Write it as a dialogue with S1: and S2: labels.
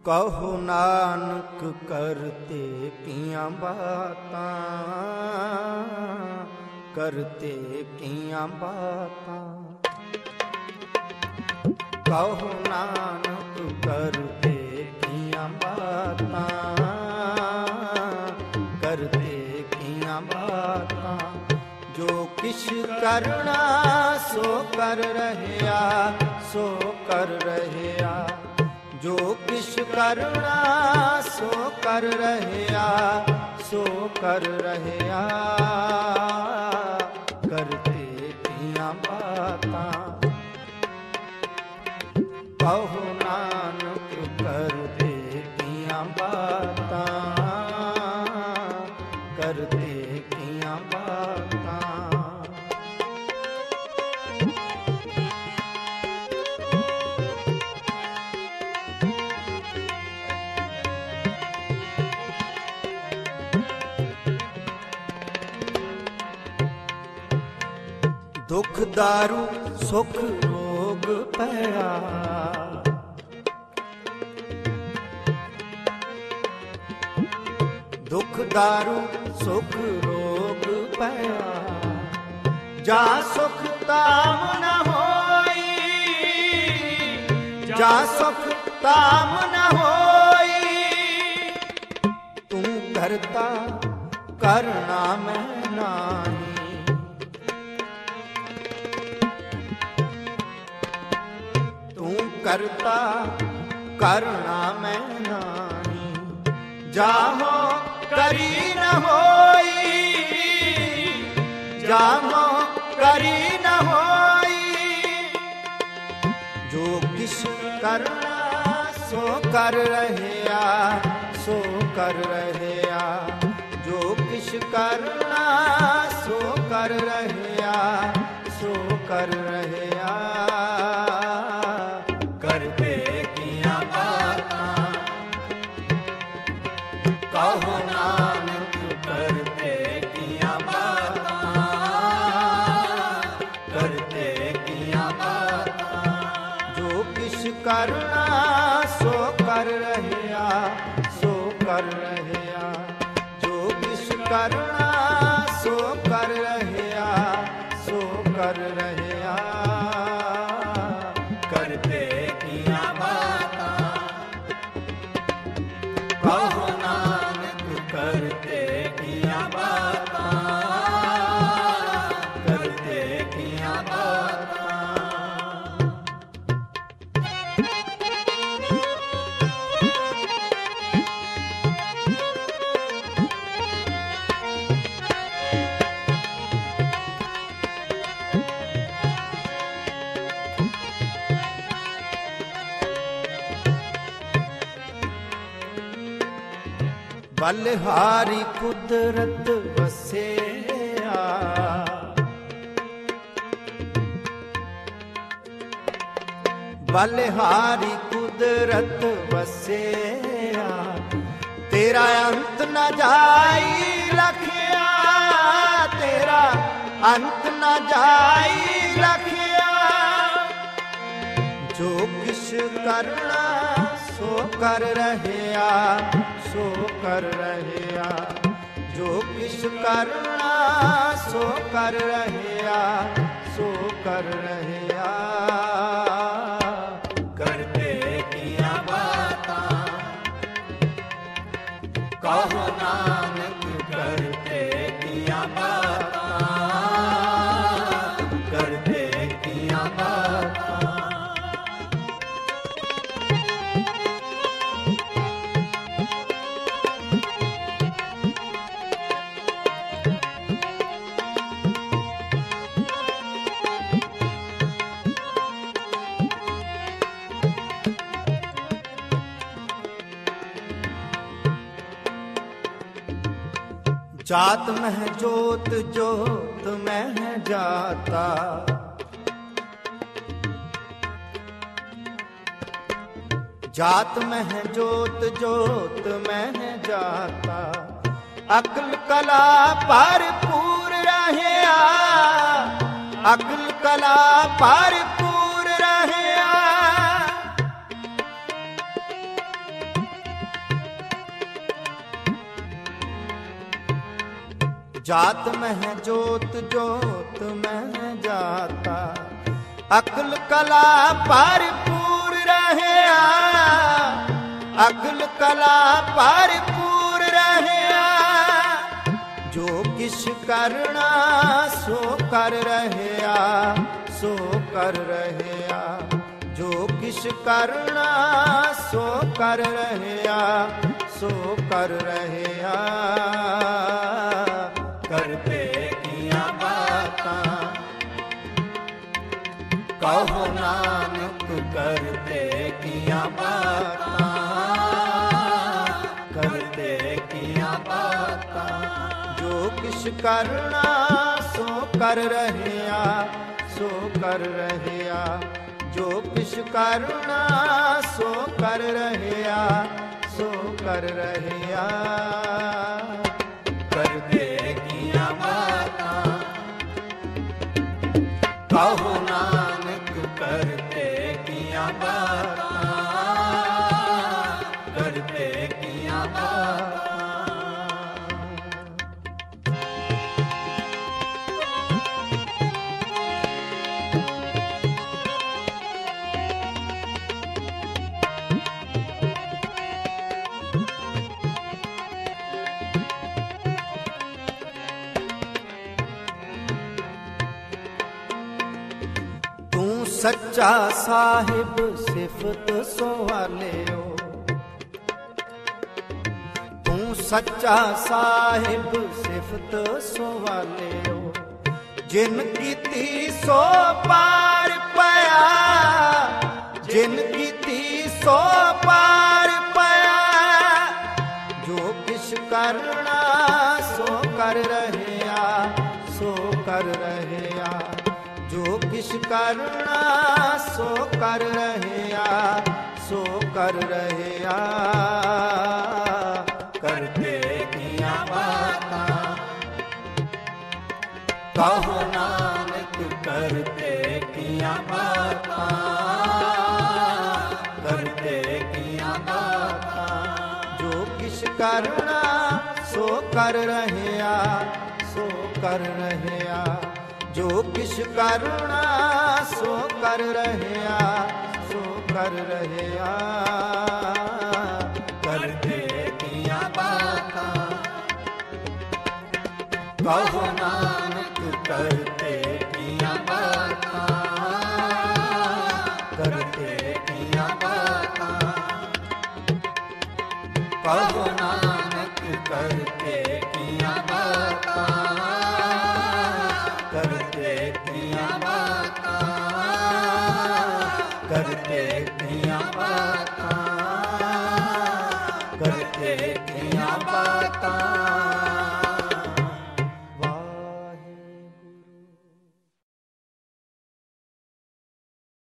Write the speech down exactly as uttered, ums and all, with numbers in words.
S1: ਕਹੋ ਨਾਨਕ ਕਰਤੇ ਕੀਆਂ ਬਾਤਾਂ, ਕਰਤੇ ਕੀਆਂ ਬਾਤਾਂ। ਕਹੋ ਨਾਨਕ ਕਰਤੇ ਕੀਆਂ ਬਾਤਾਂ, ਕਰਤੇ ਕੀਆਂ ਬਾਤਾਂ। ਜੋ ਕਿਛ ਕਰਨਾ ਸੋ ਕਰ ਰਹਿਆ, ਸੋ ਕਰ ਰਹਿਆ। ਜੋ ਕਿਛ ਕਰਨਾ ਸੋ ਕਰ ਰਹਿਆ, ਸੋ ਕਰ ਰਹਿਆ। ਕਰਤੇ ਕੀਆਂ ਬਾਤਾਂ। ਕਹੋ ਨਾਨਕ ਕਰਤੇ ਕੀਆਂ ਬਾਤਾਂ, ਕਰਤੇ ਕੀਆਂ ਬਾਤਾਂ। ਦੁਖ ਦਾਰੂ ਸੁਖ ਰੋਗ ਪਿਆ, ਦੁਖ ਦਾਰੂ ਸੁਖ ਰੋਗ ਪਿਆ। ਜਾ ਸੁਖ ਤਾਮ ਨ ਹੋਈ, ਜਾ ਸੁਖ ਤਾਮ ਨ ਹੋਈ। ਤੂੰ ਕਰਤਾ ਕਰਨਾ ਮੈਂ ਨਾਹੀ, ਕਰਤਾ ਕਰਨਾ ਮੈਂ ਨਾਹੀ। ਜਾਹੋ ਕਰੀ ਨ ਹੋਈ, ਜਾਹੋ ਕਰੀ ਨ ਹੋਈ। ਜੋ ਕਿਛ ਕਰਨਾ ਸੋ ਕਰ ਰਹਿਆ, ਸੋ ਕਰ ਰਹਿਆ। ਜੋ ਕਿਛ ਕਰਨਾ ਸੋ ਕਰ ਰਹਿਆ, ਸੋ ਕਰ ਰਹਿਆ। ਕਰਤੇ ਕੀਆਂ ਬਾਤਾਂ। ਕਹੋ ਨਾਨਕ ਕਰਤੇ ਕੀਆਂ ਬਾਤਾਂ, ਕਰਤੇ ਕੀਆਂ ਬਾਤਾਂ। ਜੋ ਕਿਛ ਕਰਨਾ ਸੋ ਕਰ ਰਹਿਆ, ਸੋ ਕਰ ਰਹਿਆ। ਜੋ ਕਿਛ ਕਰਨਾ ਸੋ ਕਰ ਰਹਿਆ, ਸੋ ਕਰ ਰਹਿਆ। ਕਰਤੇ ਕੀਆਂ ਬਾਤਾਂ। ਕਹੋ ਨਾਨਕ ਕਰਤੇ ਕੀਆਂ ਬਾਤਾਂ, ਕਰਤੇ ਕੀਆਂ ਬਾਤਾਂ। ਬਲਿਹਾਰੀ ਕੁਦਰਤ ਵਸਿਆ, ਬਲਿਹਾਰੀ ਕੁਦਰਤ ਵਸਿਆ। ਤੇਰਾ ਅੰਤ ਨ ਜਾਈ ਲਖਿਆ, ਤੇਰਾ ਅੰਤ ਨ ਜਾਈ ਲਖਿਆ। ਜੋ ਕਿਛ ਕਰਨਾ ਸੋ ਕਰ ਰਹਿਆ, ਸੋ ਕਰ ਰਹਿਆ। ਜੋ ਕਿਛ ਕਰਨਾ ਸੋ ਕਰ ਰਹਿਆ, ਸੋ ਕਰ ਰਹਿਆ। ਕਰਤੇ ਕੀਆਂ ਬਾਤਾਂ। ਕਹੋ ਨਾਨਕ ਕਰਤੇ ਕੀਆਂ ਬਾਤਾਂ, ਕਰਤੇ ਕੀਆਂ ਬਾਤਾਂ। ਜਾਤ ਮਹਿ ਜੋਤ, ਜੋਤ ਮਹਿ ਜਾਤਾ। ਜਾਤ ਮਹਿ ਜੋਤ, ਜੋਤ ਮਹਿ ਜਾਤਾ। ਅਕਲ ਕਲਾ ਭਰਪੂਰ ਰਹਿਆ, ਅਕਲ ਕਲਾ ਭਰਪੂਰ ਰਹਿਆ। जात मह जोत जोत मह जाता, अकल कला भरपूर रहया, अकल कला भरपूर रहया, जो किश करना सो कर रहया, सो कर रहया, जो किश करना सो कर रहया, सो कर रहया, करते किया बातां कहो नानक करते किया बातां, करते किया बातां, जो किश करना सो कर रहया, सो कर रहया, जो किश करना सो कर रहया, सो कर रहया, करते किया बातां कहो नानक करते किया बातां, करते किया बातां। सच्चा साहिब सिफत सवालियो, तू सच्चा साहिब सिफत सवालियो, जिन कीती सो पार पया, जिन कीती सो पार पया, जो किश करना सो कर रहया, सो कर रहया, जो किश करना सो कर रहया, सो कर रहया, करते किया बातां कहो नानक करते किया बातां, करते किया बातां, जो किश करना सो कर रहया, सो कर रहया, जो किश करना सो कर रहया, सो कर रहया, करते किया बातां कहो नानक करते किया बातां, करते किया बातां कहो नानक करते किया बातां, करते किया बातां, करते किया बातां, करते किया बातां।